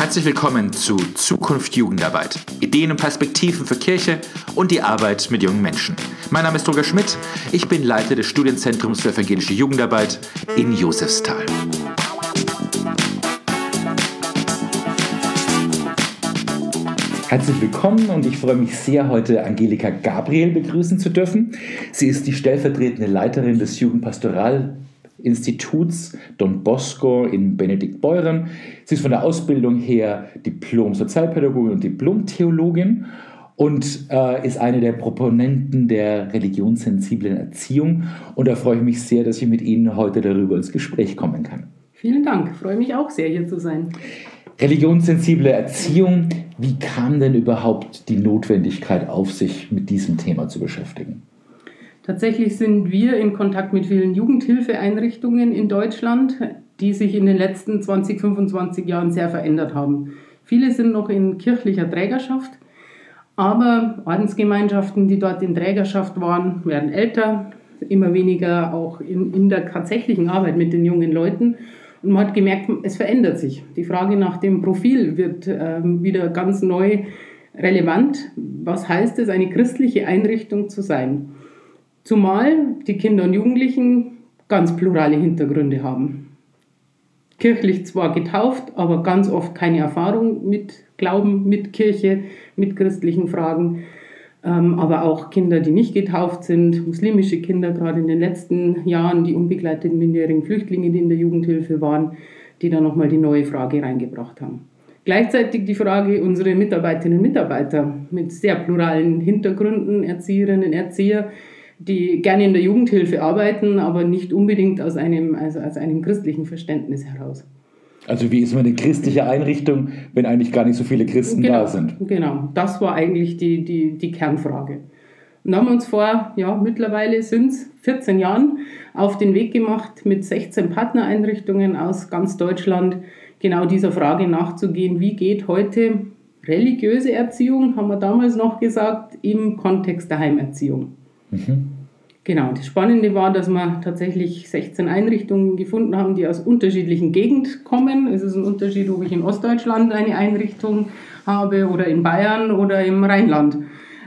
Herzlich willkommen zu Zukunft Jugendarbeit. Ideen und Perspektiven für Kirche und die Arbeit mit jungen Menschen. Mein Name ist Roger Schmidt. Ich bin Leiter des Studienzentrums für evangelische Jugendarbeit in Josefsthal. Herzlich willkommen und ich freue mich sehr, heute Angelika Gabriel begrüßen zu dürfen. Sie ist die stellvertretende Leiterin des Jugendpastoralinstituts Don Bosco in Benediktbeuern. Sie ist von der Ausbildung her Diplom-Sozialpädagogin und Diplom-Theologin und ist eine der Proponenten der religionssensiblen Erziehung. Und da freue ich mich sehr, dass ich mit Ihnen heute darüber ins Gespräch kommen kann. Vielen Dank, ich freue mich auch sehr, hier zu sein. Religionssensible Erziehung, wie kam denn überhaupt die Notwendigkeit auf, sich mit diesem Thema zu beschäftigen? Tatsächlich sind wir in Kontakt mit vielen Jugendhilfeeinrichtungen in Deutschland, die sich in den letzten 20, 25 Jahren sehr verändert haben. Viele sind noch in kirchlicher Trägerschaft, aber Ordensgemeinschaften, die dort in Trägerschaft waren, werden älter, immer weniger auch in der tatsächlichen Arbeit mit den jungen Leuten. Und man hat gemerkt, es verändert sich. Die Frage nach dem Profil wird wieder ganz neu relevant. Was heißt es, eine christliche Einrichtung zu sein? Zumal die Kinder und Jugendlichen ganz plurale Hintergründe haben. Kirchlich zwar getauft, aber ganz oft keine Erfahrung mit Glauben, mit Kirche, mit christlichen Fragen. Aber auch Kinder, die nicht getauft sind, muslimische Kinder, gerade in den letzten Jahren, die unbegleiteten minderjährigen Flüchtlinge, die in der Jugendhilfe waren, die da nochmal die neue Frage reingebracht haben. Gleichzeitig die Frage, unsere Mitarbeiterinnen und Mitarbeiter mit sehr pluralen Hintergründen, Erzieherinnen, Erzieher, die gerne in der Jugendhilfe arbeiten, aber nicht unbedingt aus einem christlichen Verständnis heraus. Also wie ist man eine christliche Einrichtung, wenn eigentlich gar nicht so viele Christen da sind? Genau, das war eigentlich die Kernfrage. Und da haben wir uns mittlerweile sind es 14 Jahren auf den Weg gemacht, mit 16 Partnereinrichtungen aus ganz Deutschland genau dieser Frage nachzugehen, wie geht heute religiöse Erziehung, haben wir damals noch gesagt, im Kontext der Heimerziehung. Mhm. Genau, das Spannende war, dass wir tatsächlich 16 Einrichtungen gefunden haben, die aus unterschiedlichen Gegenden kommen. Es ist ein Unterschied, ob ich in Ostdeutschland eine Einrichtung habe oder in Bayern oder im Rheinland.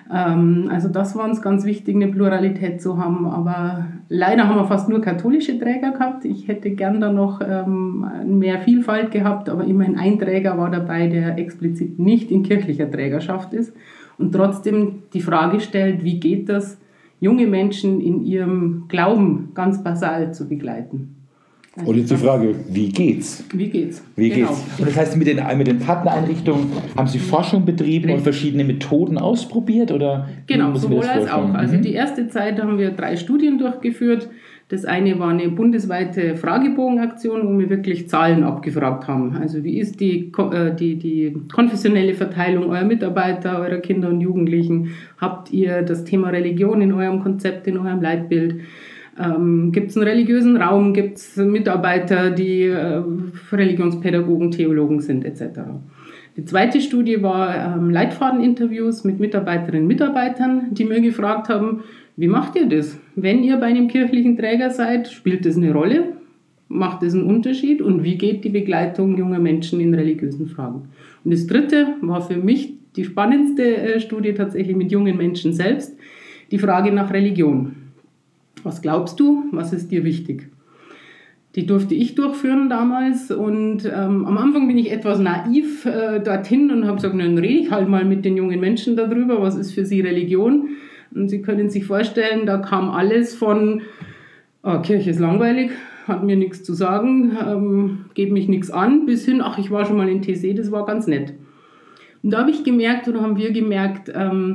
Also das war uns ganz wichtig, eine Pluralität zu haben. Aber leider haben wir fast nur katholische Träger gehabt. Ich hätte gern da noch mehr Vielfalt gehabt, aber immerhin ein Träger war dabei, der explizit nicht in kirchlicher Trägerschaft ist und trotzdem die Frage stellt, wie geht das, junge Menschen in ihrem Glauben ganz basal zu begleiten. Und jetzt die Frage, wie geht's? Wie geht's? Genau. Und das heißt, mit den Partnereinrichtungen haben Sie Forschung betrieben und verschiedene Methoden ausprobiert? Oder genau, sowohl als auch. Also die erste Zeit haben wir 3 Studien durchgeführt. Das eine war eine bundesweite Fragebogenaktion, wo wir wirklich Zahlen abgefragt haben. Also wie ist die konfessionelle Verteilung eurer Mitarbeiter, eurer Kinder und Jugendlichen? Habt ihr das Thema Religion in eurem Konzept, in eurem Leitbild? Gibt es einen religiösen Raum? Gibt es Mitarbeiter, die Religionspädagogen, Theologen sind etc.? Die zweite Studie war Leitfadeninterviews mit Mitarbeiterinnen und Mitarbeitern, die mir gefragt haben, wie macht ihr das? Wenn ihr bei einem kirchlichen Träger seid, spielt das eine Rolle? Macht das einen Unterschied? Und wie geht die Begleitung junger Menschen in religiösen Fragen? Und das dritte war für mich die spannendste Studie tatsächlich mit jungen Menschen selbst, die Frage nach Religion. Was glaubst du? Was ist dir wichtig? Die durfte ich durchführen damals und am Anfang bin ich etwas naiv dorthin und habe gesagt, dann rede ich halt mal mit den jungen Menschen darüber, was ist für sie Religion? Und Sie können sich vorstellen, da kam alles von Kirche ist langweilig, hat mir nichts zu sagen, geht mich nichts an, bis hin, ich war schon mal in TC, das war ganz nett. Und da habe ich gemerkt oder haben wir gemerkt,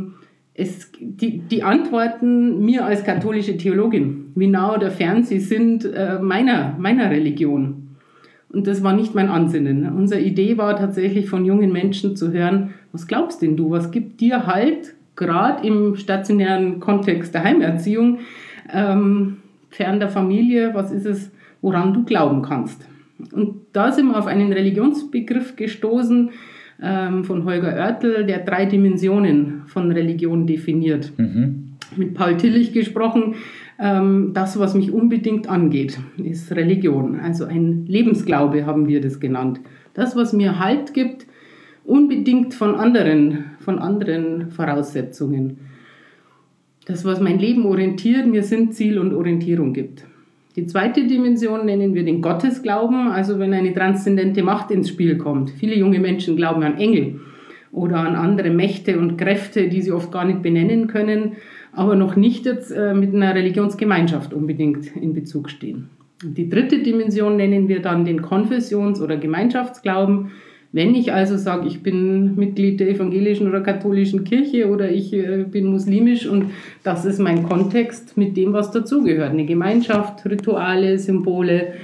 die Antworten mir als katholische Theologin, wie nah oder fern sie sind meiner Religion. Und das war nicht mein Ansinnen. Unsere Idee war tatsächlich von jungen Menschen zu hören, was glaubst denn du, was gibt dir Halt, gerade im stationären Kontext der Heimerziehung, fern der Familie, was ist es, woran du glauben kannst. Und da sind wir auf einen Religionsbegriff gestoßen von Holger Oertel, der 3 Dimensionen von Religion definiert. Mhm. Mit Paul Tillich gesprochen, das, was mich unbedingt angeht, ist Religion. Also ein Lebensglaube haben wir das genannt. Das, was mir Halt gibt, unbedingt von anderen Voraussetzungen. Das, was mein Leben orientiert, mir Sinn, Ziel und Orientierung gibt. Die zweite Dimension nennen wir den Gottesglauben, also wenn eine transzendente Macht ins Spiel kommt. Viele junge Menschen glauben an Engel oder an andere Mächte und Kräfte, die sie oft gar nicht benennen können, aber noch nicht jetzt mit einer Religionsgemeinschaft unbedingt in Bezug stehen. Und die dritte Dimension nennen wir dann den Konfessions- oder Gemeinschaftsglauben. Wenn ich also sage, ich bin Mitglied der evangelischen oder katholischen Kirche oder ich bin muslimisch und das ist mein Kontext mit dem, was dazugehört. Eine Gemeinschaft, Rituale, Symbole,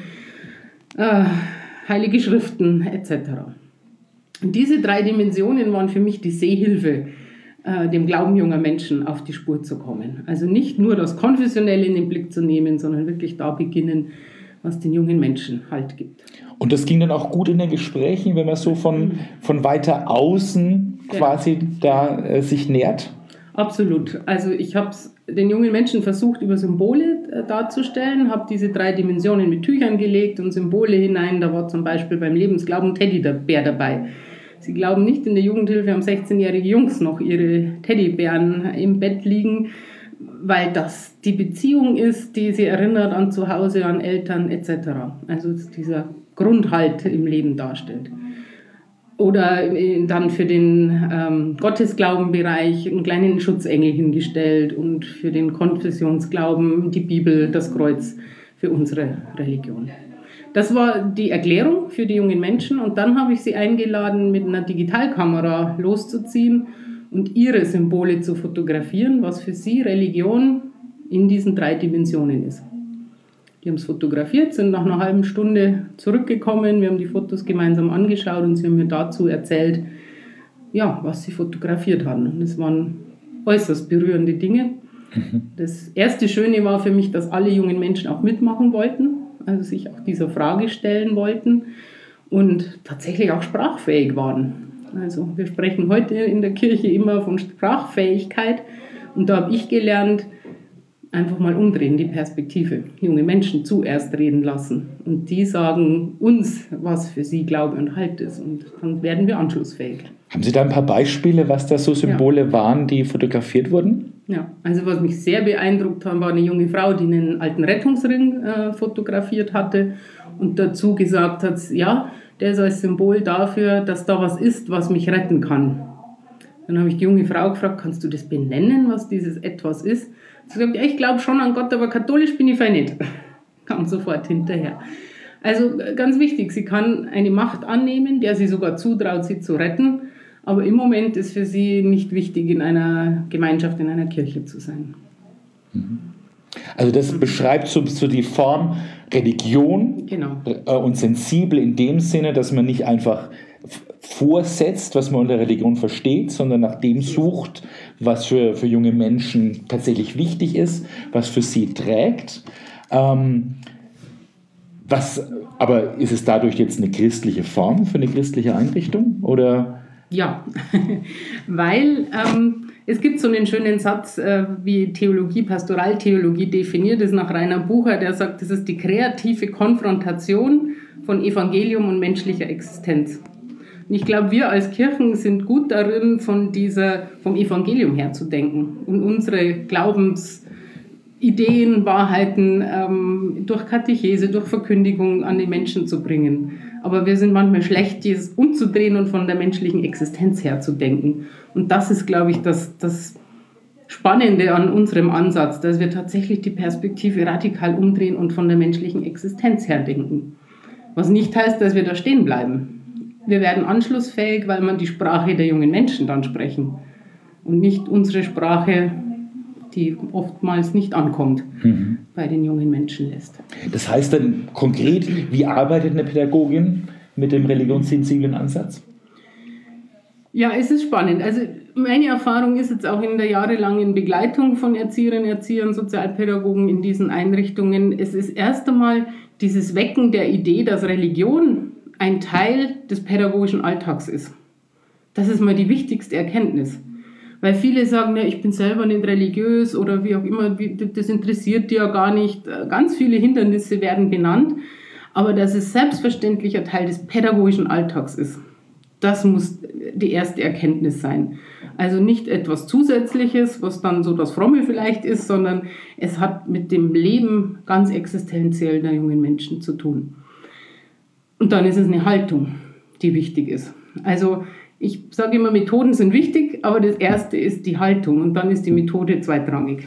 heilige Schriften etc. Und diese 3 Dimensionen waren für mich die Sehhilfe, dem Glauben junger Menschen auf die Spur zu kommen. Also nicht nur das Konfessionelle in den Blick zu nehmen, sondern wirklich da beginnen, was den jungen Menschen Halt gibt. Und das ging dann auch gut in den Gesprächen, wenn man so von weiter außen quasi da sich nähert? Absolut. Also ich habe es den jungen Menschen versucht, über Symbole darzustellen, habe diese 3 Dimensionen mit Tüchern gelegt und Symbole hinein. Da war zum Beispiel beim Lebensglauben Teddybär dabei. Sie glauben nicht, in der Jugendhilfe haben 16-jährige Jungs noch ihre Teddybären im Bett liegen, weil das die Beziehung ist, die sie erinnert an Zuhause, an Eltern etc. Also dieser Grundhalt im Leben darstellt. Oder dann für den Gottesglaubenbereich einen kleinen Schutzengel hingestellt und für den Konfessionsglauben die Bibel, das Kreuz für unsere Religion. Das war die Erklärung für die jungen Menschen und dann habe ich sie eingeladen, mit einer Digitalkamera loszuziehen und ihre Symbole zu fotografieren, was für sie Religion in diesen 3 Dimensionen ist. Die haben es fotografiert, sind nach einer halben Stunde zurückgekommen, wir haben die Fotos gemeinsam angeschaut und sie haben mir dazu erzählt, ja, was sie fotografiert haben. Und das waren äußerst berührende Dinge. Das erste Schöne war für mich, dass alle jungen Menschen auch mitmachen wollten, also sich auch dieser Frage stellen wollten und tatsächlich auch sprachfähig waren. Also wir sprechen heute in der Kirche immer von Sprachfähigkeit und da habe ich gelernt, einfach mal umdrehen, die Perspektive. Junge Menschen zuerst reden lassen und die sagen uns, was für sie Glaube und Halt ist und dann werden wir anschlussfähig. Haben Sie da ein paar Beispiele, was da so Symbole waren, die fotografiert wurden? Ja, also was mich sehr beeindruckt hat, war eine junge Frau, die einen alten Rettungsring fotografiert hatte und dazu gesagt hat, ja, der ist als Symbol dafür, dass da was ist, was mich retten kann. Dann habe ich die junge Frau gefragt, kannst du das benennen, was dieses Etwas ist? Sie sagt, ja, ich glaube schon an Gott, aber katholisch bin ich nicht. Kam sofort hinterher. Also ganz wichtig, sie kann eine Macht annehmen, der sie sogar zutraut, sie zu retten, aber im Moment ist für sie nicht wichtig, in einer Gemeinschaft, in einer Kirche zu sein. Also das beschreibt so die Form Religion, genau. Und sensibel in dem Sinne, dass man nicht einfach vorsetzt, was man unter Religion versteht, sondern nach dem sucht, was für junge Menschen tatsächlich wichtig ist, was für sie trägt. Aber ist es dadurch jetzt eine christliche Form für eine christliche Einrichtung? Oder? Ja, weil es gibt so einen schönen Satz, wie Theologie, Pastoraltheologie definiert ist nach Rainer Bucher, der sagt, das ist die kreative Konfrontation von Evangelium und menschlicher Existenz. Und ich glaube, wir als Kirchen sind gut darin, vom Evangelium her zu denken und unsere Glaubensideen, Wahrheiten durch Katechese, durch Verkündigung an die Menschen zu bringen. Aber wir sind manchmal schlecht, dieses umzudrehen und von der menschlichen Existenz her zu denken. Und das ist, glaube ich, das Spannende an unserem Ansatz, dass wir tatsächlich die Perspektive radikal umdrehen und von der menschlichen Existenz her denken. Was nicht heißt, dass wir da stehen bleiben. Wir werden anschlussfähig, weil man die Sprache der jungen Menschen dann sprechen und nicht unsere Sprache, die oftmals nicht ankommt, bei den jungen Menschen lässt. Das heißt dann konkret, wie arbeitet eine Pädagogin mit dem religionssensiblen Ansatz? Ja, es ist spannend. Also meine Erfahrung ist jetzt auch in der jahrelangen Begleitung von Erzieherinnen, Erziehern, Sozialpädagogen in diesen Einrichtungen, es ist erst einmal dieses Wecken der Idee, dass Religion ein Teil des pädagogischen Alltags ist. Das ist mal die wichtigste Erkenntnis. weil viele sagen, ja, ich bin selber nicht religiös oder wie auch immer, das interessiert die ja gar nicht. Ganz viele Hindernisse werden benannt, aber dass es selbstverständlich ein Teil des pädagogischen Alltags ist, das muss die erste Erkenntnis sein. Also nicht etwas Zusätzliches, was dann so das Fromme vielleicht ist, sondern es hat mit dem Leben ganz existenziell der jungen Menschen zu tun. Und dann ist es eine Haltung, die wichtig ist. Also ich sage immer, Methoden sind wichtig, aber das erste ist die Haltung und dann ist die Methode zweitrangig.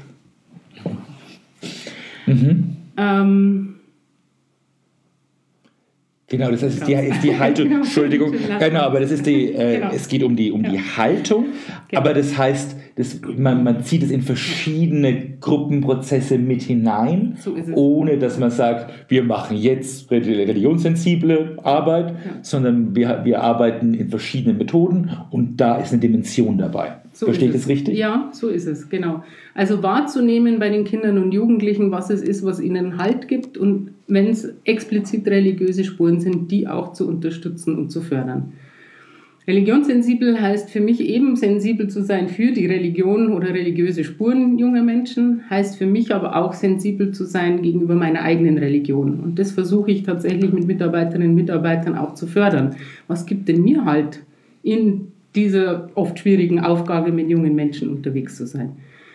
Genau, das ist die Haltung, Entschuldigung, genau, aber das ist es geht um die Haltung, aber das heißt, man zieht es in verschiedene Gruppenprozesse mit hinein, so ohne dass man sagt, wir machen jetzt religionssensible Arbeit, sondern wir arbeiten in verschiedenen Methoden und da ist eine Dimension dabei. So Verstehe ich das richtig? Ja, so ist es, genau. Also wahrzunehmen bei den Kindern und Jugendlichen, was es ist, was ihnen Halt gibt und wenn es explizit religiöse Spuren sind, die auch zu unterstützen und zu fördern. Religionssensibel heißt für mich eben, sensibel zu sein für die Religion oder religiöse Spuren junger Menschen, heißt für mich aber auch sensibel zu sein gegenüber meiner eigenen Religion. Und das versuche ich tatsächlich mit Mitarbeiterinnen und Mitarbeitern auch zu fördern. Was gibt denn mir Halt in dieser oft schwierigen Aufgabe, mit jungen Menschen unterwegs zu sein?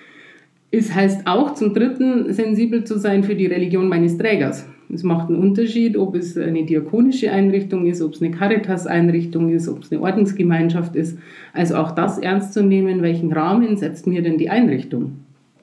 Es heißt auch zum Dritten, sensibel zu sein für die Religion meines Trägers. Es macht einen Unterschied, ob es eine diakonische Einrichtung ist, ob es eine Caritas-Einrichtung ist, ob es eine Ordensgemeinschaft ist. Also auch das ernst zu nehmen, welchen Rahmen setzt mir denn die Einrichtung?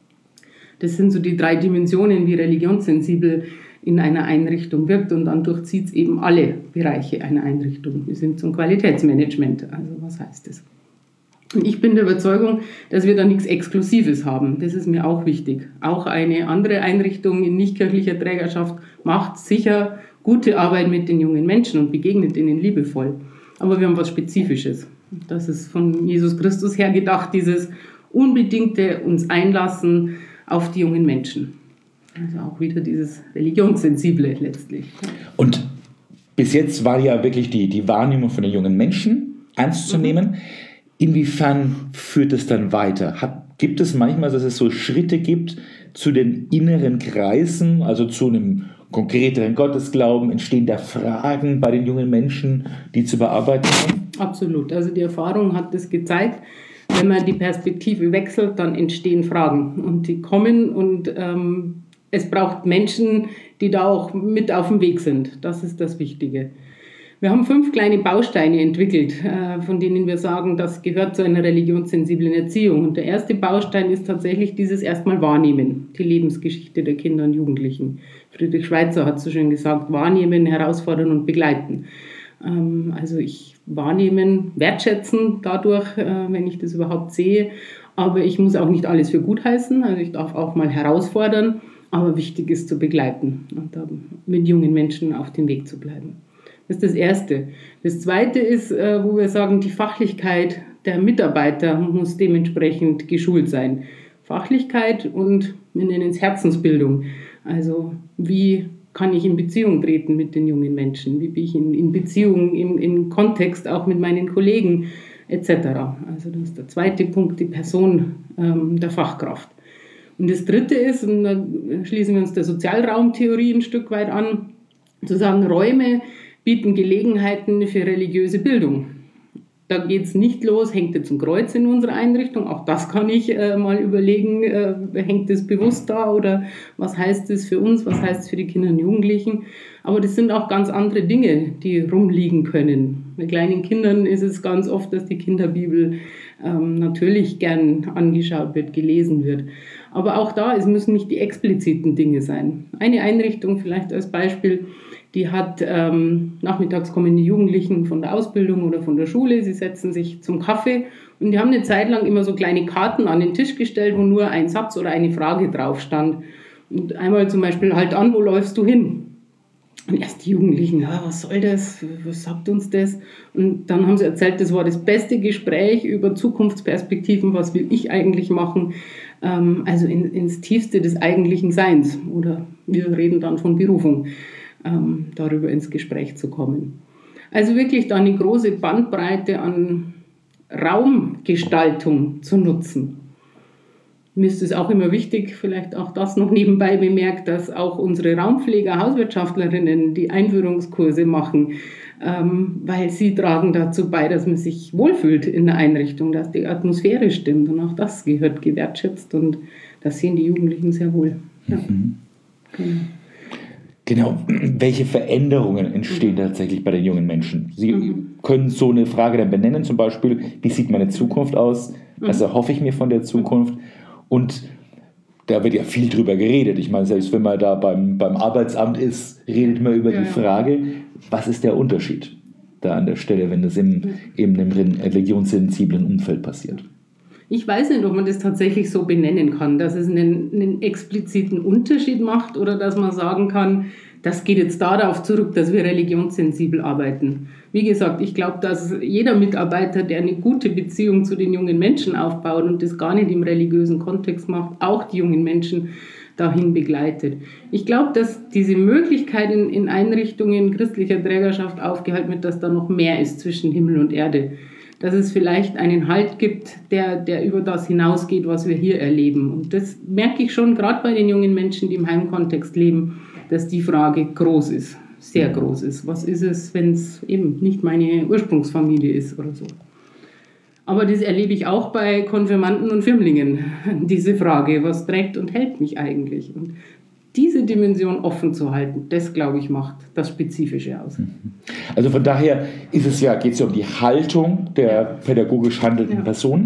Das sind so die 3 Dimensionen, wie religionssensibel in einer Einrichtung wirkt und dann durchzieht es eben alle Bereiche einer Einrichtung. Wir sind zum Qualitätsmanagement. Also was heißt das? Und ich bin der Überzeugung, dass wir da nichts Exklusives haben. Das ist mir auch wichtig. Auch eine andere Einrichtung in nichtkirchlicher Trägerschaft macht sicher gute Arbeit mit den jungen Menschen und begegnet ihnen liebevoll. Aber wir haben was Spezifisches. Das ist von Jesus Christus her gedacht, dieses unbedingte uns einlassen auf die jungen Menschen. Also auch wieder dieses Religionssensible letztlich. Und bis jetzt war ja wirklich die Wahrnehmung von den jungen Menschen ernst zu nehmen. Inwiefern führt es dann weiter? Gibt es manchmal, dass es so Schritte gibt zu den inneren Kreisen, also zu einem konkreteren Gottesglauben? Entstehen da Fragen bei den jungen Menschen, die zu bearbeiten sind? Absolut. Also die Erfahrung hat das gezeigt. Wenn man die Perspektive wechselt, dann entstehen Fragen. Und die kommen und es braucht Menschen, die da auch mit auf dem Weg sind. Das ist das Wichtige. Wir haben 5 kleine Bausteine entwickelt, von denen wir sagen, das gehört zu einer religionssensiblen Erziehung. Und der erste Baustein ist tatsächlich dieses erstmal Wahrnehmen, die Lebensgeschichte der Kinder und Jugendlichen. Friedrich Schweitzer hat so schön gesagt, wahrnehmen, herausfordern und begleiten. Also ich wahrnehmen, wertschätzen dadurch, wenn ich das überhaupt sehe. Aber ich muss auch nicht alles für gut heißen, also ich darf auch mal herausfordern. Aber wichtig ist zu begleiten und mit jungen Menschen auf dem Weg zu bleiben. Das ist das Erste. Das Zweite ist, wo wir sagen, die Fachlichkeit der Mitarbeiter muss dementsprechend geschult sein. Fachlichkeit und wir nennen es Herzensbildung. Also wie kann ich in Beziehung treten mit den jungen Menschen? Wie bin ich in Beziehung, im Kontext auch mit meinen Kollegen etc. Also das ist der zweite Punkt, die Person der Fachkraft. Und das Dritte ist, und da schließen wir uns der Sozialraumtheorie ein Stück weit an, zu sagen, Räume bieten Gelegenheiten für religiöse Bildung. Da geht es nicht los, hängt jetzt ein Kreuz in unserer Einrichtung, auch das kann ich mal überlegen, hängt es bewusst da oder was heißt es für uns, was heißt es für die Kinder und Jugendlichen. Aber das sind auch ganz andere Dinge, die rumliegen können. Bei kleinen Kindern ist es ganz oft, dass die Kinderbibel natürlich gern angeschaut wird, gelesen wird. Aber auch da, es müssen nicht die expliziten Dinge sein. Eine Einrichtung vielleicht als Beispiel, die hat, nachmittags kommen die Jugendlichen von der Ausbildung oder von der Schule, sie setzen sich zum Kaffee und die haben eine Zeit lang immer so kleine Karten an den Tisch gestellt, wo nur ein Satz oder eine Frage drauf stand. Und einmal zum Beispiel, halt an, wo läufst du hin? Und erst die Jugendlichen, ja, was soll das, was sagt uns das? Und dann haben sie erzählt, das war das beste Gespräch über Zukunftsperspektiven, was will ich eigentlich machen? Also ins Tiefste des eigentlichen Seins. Oder wir reden dann von Berufung. Darüber ins Gespräch zu kommen. Also wirklich da eine große Bandbreite an Raumgestaltung zu nutzen. Mir ist es auch immer wichtig, vielleicht auch das noch nebenbei bemerkt, dass auch unsere Raumpfleger, Hauswirtschaftlerinnen die Einführungskurse machen, weil sie tragen dazu bei, dass man sich wohlfühlt in der Einrichtung, dass die Atmosphäre stimmt und auch das gehört gewertschätzt und das sehen die Jugendlichen sehr wohl. Ja. Genau. Welche Veränderungen entstehen tatsächlich bei den jungen Menschen? Sie können so eine Frage dann benennen, zum Beispiel, wie sieht meine Zukunft aus? Was erhoffe ich mir von der Zukunft? Und da wird ja viel drüber geredet. Ich meine, selbst wenn man da beim Arbeitsamt ist, redet man über die Frage, was ist der Unterschied da an der Stelle, wenn das eben in einem religionssensiblen Umfeld passiert? Ich weiß nicht, ob man das tatsächlich so benennen kann, dass es einen expliziten Unterschied macht oder dass man sagen kann, das geht jetzt darauf zurück, dass wir religionssensibel arbeiten. Wie gesagt, ich glaube, dass jeder Mitarbeiter, der eine gute Beziehung zu den jungen Menschen aufbaut und das gar nicht im religiösen Kontext macht, auch die jungen Menschen dahin begleitet. Ich glaube, dass diese Möglichkeit in Einrichtungen christlicher Trägerschaft aufgehalten wird, dass da noch mehr ist zwischen Himmel und Erde. Dass es vielleicht einen Halt gibt, der über das hinausgeht, was wir hier erleben. Und das merke ich schon, gerade bei den jungen Menschen, die im Heimkontext leben, dass die Frage groß ist, sehr groß ist. Was ist es, wenn es eben nicht meine Ursprungsfamilie ist oder so? Aber das erlebe ich auch bei Konfirmanden und Firmlingen, diese Frage, was trägt und hält mich eigentlich? Und diese Dimension offen zu halten, das, glaube ich, macht das Spezifische aus. Also von daher geht es ja um die Haltung der pädagogisch handelnden Person.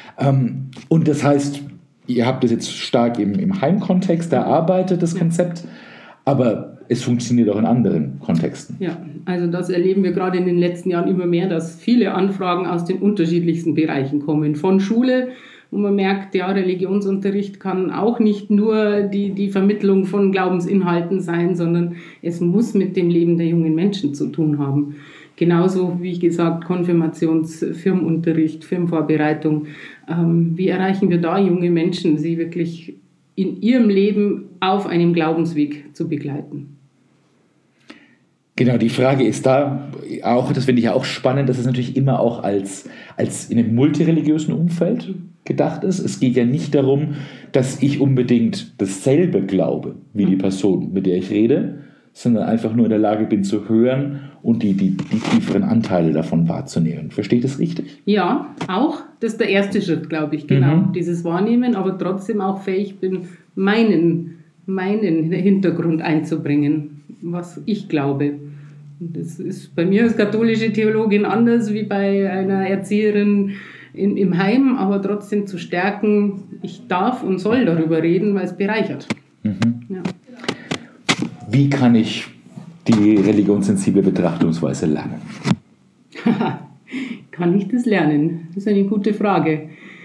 Und das heißt, ihr habt das jetzt stark im Heimkontext erarbeitet, das Konzept, aber es funktioniert auch in anderen Kontexten. Ja, also das erleben wir gerade in den letzten Jahren immer mehr, dass viele Anfragen aus den unterschiedlichsten Bereichen kommen. Von Schule, wo man merkt, ja, Religionsunterricht kann auch nicht nur die Vermittlung von Glaubensinhalten sein, sondern es muss mit dem Leben der jungen Menschen zu tun haben. Genauso, wie gesagt, Firmenunterricht, Firmenvorbereitung. Wie erreichen wir da junge Menschen, sie wirklich in ihrem Leben auf einem Glaubensweg zu begleiten? Genau, die Frage ist da auch, das finde ich ja auch spannend, dass es natürlich immer auch als in einem multireligiösen Umfeld gedacht ist. Es geht ja nicht darum, dass ich unbedingt dasselbe glaube wie die Person, mit der ich rede, sondern einfach nur in der Lage bin zu hören und die tieferen Anteile davon wahrzunehmen. Verstehe ich das richtig? Ja, auch. Das ist der erste Schritt, glaube ich, genau. Dieses Wahrnehmen, aber trotzdem auch fähig bin, meinen Hintergrund einzubringen, was ich glaube. Und das ist bei mir als katholische Theologin anders wie bei einer Erzieherin im Heim, aber trotzdem zu stärken, ich darf und soll darüber reden, weil es bereichert. Ja. Wie kann ich die religionssensible Betrachtungsweise lernen? Kann ich das lernen? Das ist eine gute Frage.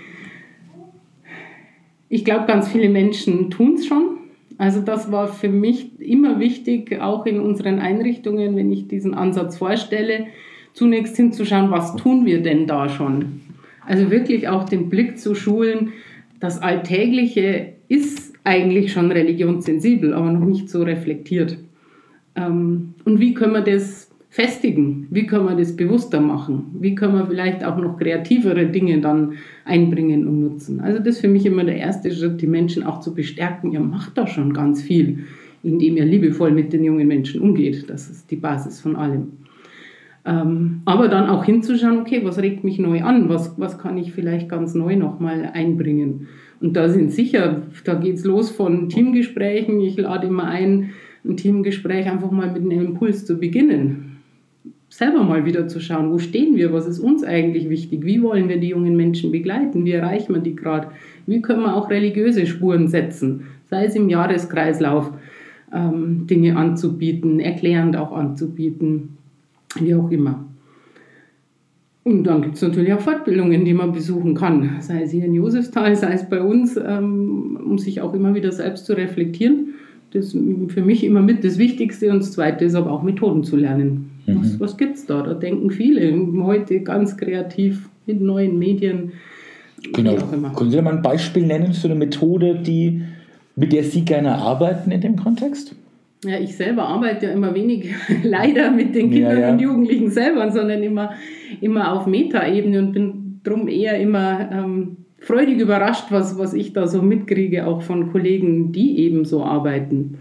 Ich glaube, ganz viele Menschen tun es schon. Also das war für mich immer wichtig, auch in unseren Einrichtungen, wenn ich diesen Ansatz vorstelle, zunächst hinzuschauen, was tun wir denn da schon? Also wirklich auch den Blick zu schulen, das Alltägliche ist eigentlich schon religionssensibel, aber noch nicht so reflektiert. Und wie können wir das festigen? Wie können wir das bewusster machen? Wie können wir vielleicht auch noch kreativere Dinge dann einbringen und nutzen? Also das ist für mich immer der erste Schritt, die Menschen auch zu bestärken. Ihr macht da schon ganz viel, indem ihr liebevoll mit den jungen Menschen umgeht. Das ist die Basis von allem. Aber dann auch hinzuschauen, okay, was regt mich neu an? Was kann ich vielleicht ganz neu nochmal einbringen? Und da sind sicher, da geht es los von Teamgesprächen. Ich lade immer ein Teamgespräch einfach mal mit einem Impuls zu beginnen. Selber mal wieder zu schauen, wo stehen wir, was ist uns eigentlich wichtig, wie wollen wir die jungen Menschen begleiten, wie erreichen wir die gerade, wie können wir auch religiöse Spuren setzen, sei es im Jahreskreislauf, Dinge anzubieten, erklärend auch anzubieten, wie auch immer. Und dann gibt es natürlich auch Fortbildungen, die man besuchen kann, sei es hier in Josefsthal, sei es bei uns, um sich auch immer wieder selbst zu reflektieren. Das ist für mich immer mit das Wichtigste und das Zweite ist aber auch Methoden zu lernen. Was gibt es da? Da denken viele heute ganz kreativ mit neuen Medien. Genau. Können Sie da mal ein Beispiel nennen für eine Methode, mit der Sie gerne arbeiten in dem Kontext? Ja, ich selber arbeite ja immer wenig leider mit den Kindern und Jugendlichen selber, sondern immer auf Metaebene und bin drum eher immer freudig überrascht, was ich da so mitkriege, auch von Kollegen, die eben so arbeiten.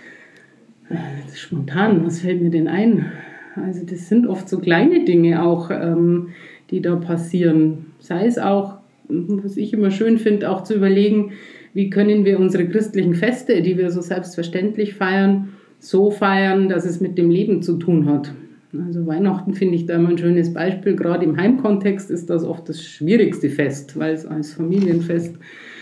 Spontan, was fällt mir denn ein? Also das sind oft so kleine Dinge auch, die da passieren. Sei es auch, was ich immer schön finde, auch zu überlegen, wie können wir unsere christlichen Feste, die wir so selbstverständlich feiern, so feiern, dass es mit dem Leben zu tun hat. Also Weihnachten finde ich da immer ein schönes Beispiel. Gerade im Heimkontext ist das oft das schwierigste Fest, weil es als Familienfest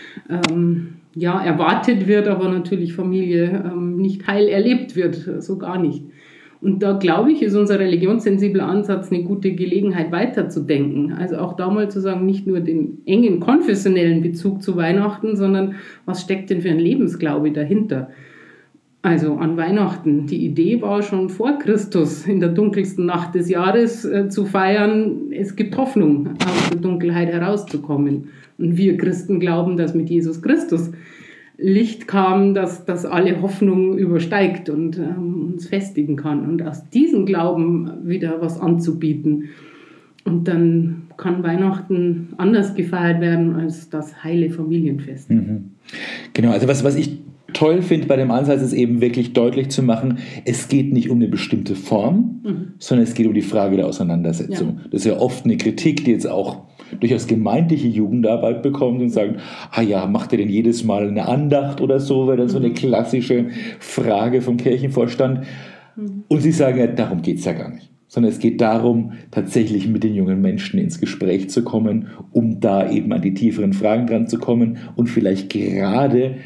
erwartet wird, aber natürlich Familie nicht heil erlebt wird, so gar nicht. Und da, glaube ich, ist unser religionssensibler Ansatz eine gute Gelegenheit, weiterzudenken. Also auch da mal zu sagen, nicht nur den engen konfessionellen Bezug zu Weihnachten, sondern was steckt denn für ein Lebensglaube dahinter? Also an Weihnachten. Die Idee war schon vor Christus, in der dunkelsten Nacht des Jahres zu feiern, es gibt Hoffnung, aus der Dunkelheit herauszukommen. Und wir Christen glauben, dass mit Jesus Christus Licht kam, dass alle Hoffnung übersteigt und uns festigen kann. Und aus diesem Glauben wieder was anzubieten. Und dann kann Weihnachten anders gefeiert werden als das heile Familienfest. Mhm. Genau, also was ich toll finde bei dem Ansatz, ist eben wirklich deutlich zu machen, es geht nicht um eine bestimmte Form, sondern es geht um die Frage der Auseinandersetzung. Ja. Das ist ja oft eine Kritik, die jetzt auch durchaus gemeindliche Jugendarbeit bekommt und sagen, macht ihr denn jedes Mal eine Andacht oder so, wäre dann so eine klassische Frage vom Kirchenvorstand. Und sie sagen, ja, darum geht es ja gar nicht. Sondern es geht darum, tatsächlich mit den jungen Menschen ins Gespräch zu kommen, um da eben an die tieferen Fragen dran zu kommen und vielleicht gerade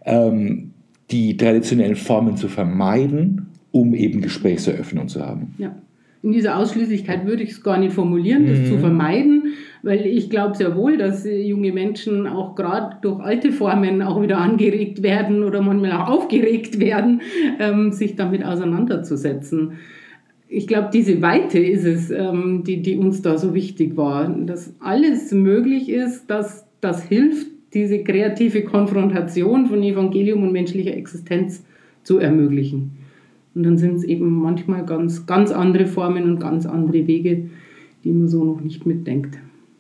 die traditionellen Formen zu vermeiden, um eben Gesprächseröffnung zu haben. Ja. In dieser Ausschließlichkeit würde ich es gar nicht formulieren, das zu vermeiden, weil ich glaube sehr wohl, dass junge Menschen auch gerade durch alte Formen auch wieder angeregt werden oder manchmal auch aufgeregt werden, sich damit auseinanderzusetzen. Ich glaube, diese Weite ist es, die uns da so wichtig war, dass alles möglich ist, dass das hilft, diese kreative Konfrontation von Evangelium und menschlicher Existenz zu ermöglichen. Und dann sind es eben manchmal ganz, ganz andere Formen und ganz andere Wege, die man so noch nicht mitdenkt.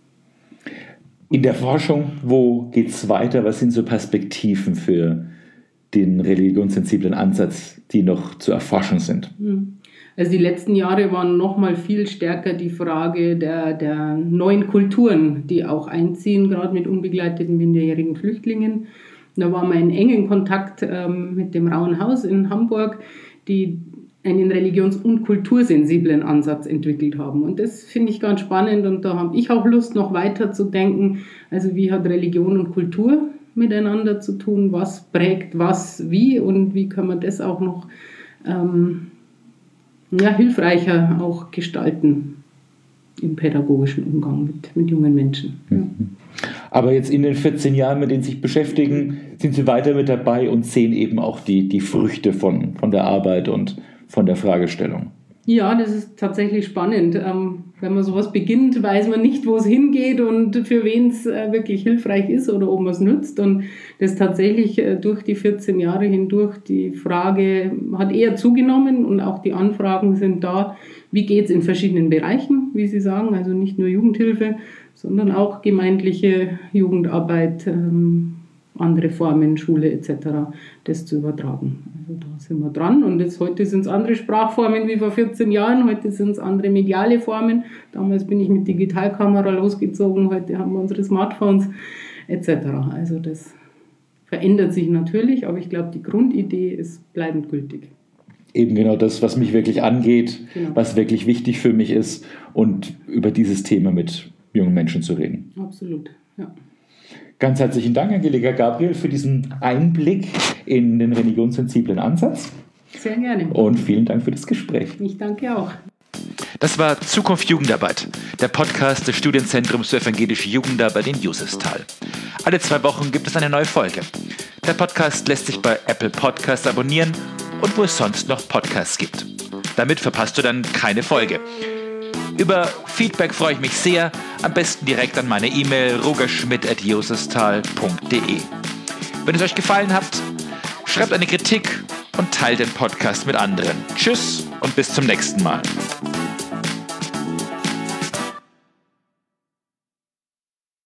In der Forschung, wo geht es weiter? Was sind so Perspektiven für den religionssensiblen Ansatz, die noch zu erforschen sind? Also die letzten Jahre waren noch mal viel stärker die Frage der neuen Kulturen, die auch einziehen, gerade mit unbegleiteten minderjährigen Flüchtlingen. Da waren wir in engem Kontakt mit dem Rauen Haus in Hamburg, die einen religions- und kultursensiblen Ansatz entwickelt haben. Und das finde ich ganz spannend und da habe ich auch Lust, noch weiter zu denken. Also wie hat Religion und Kultur miteinander zu tun? Was prägt was wie und wie kann man das auch noch hilfreicher auch gestalten im pädagogischen Umgang mit jungen Menschen. Ja. Aber jetzt in den 14 Jahren, mit denen Sie sich beschäftigen, sind Sie weiter mit dabei und sehen eben auch die Früchte von der Arbeit und von der Fragestellung. Ja, das ist tatsächlich spannend. Wenn man sowas beginnt, weiß man nicht, wo es hingeht und für wen es wirklich hilfreich ist oder ob man es nützt. Und das tatsächlich durch die 14 Jahre hindurch, die Frage hat eher zugenommen und auch die Anfragen sind da. Wie geht es in verschiedenen Bereichen, wie Sie sagen, also nicht nur Jugendhilfe, sondern auch gemeindliche Jugendarbeit, andere Formen, Schule etc., das zu übertragen. Also da sind wir dran und heute sind es andere Sprachformen wie vor 14 Jahren, heute sind es andere mediale Formen. Damals bin ich mit Digitalkamera losgezogen, heute haben wir unsere Smartphones etc. Also das verändert sich natürlich, aber ich glaube, die Grundidee ist bleibend gültig. Eben genau das, was mich wirklich angeht, was wirklich wichtig für mich ist und über dieses Thema mit jungen Menschen zu reden. Absolut, ja. Ganz herzlichen Dank, Angelika Gabriel, für diesen Einblick in den religionssensiblen Ansatz. Sehr gerne. Und vielen Dank für das Gespräch. Ich danke auch. Das war Zukunft Jugendarbeit, der Podcast des Studienzentrums für evangelische Jugendarbeit in Josefsthal. Alle 2 Wochen gibt es eine neue Folge. Der Podcast lässt sich bei Apple Podcasts abonnieren und wo es sonst noch Podcasts gibt. Damit verpasst du dann keine Folge. Über Feedback freue ich mich sehr, am besten direkt an meine E-Mail rogerschmidt@josefsthal.de. Wenn es euch gefallen hat, schreibt eine Kritik und teilt den Podcast mit anderen. Tschüss und bis zum nächsten Mal.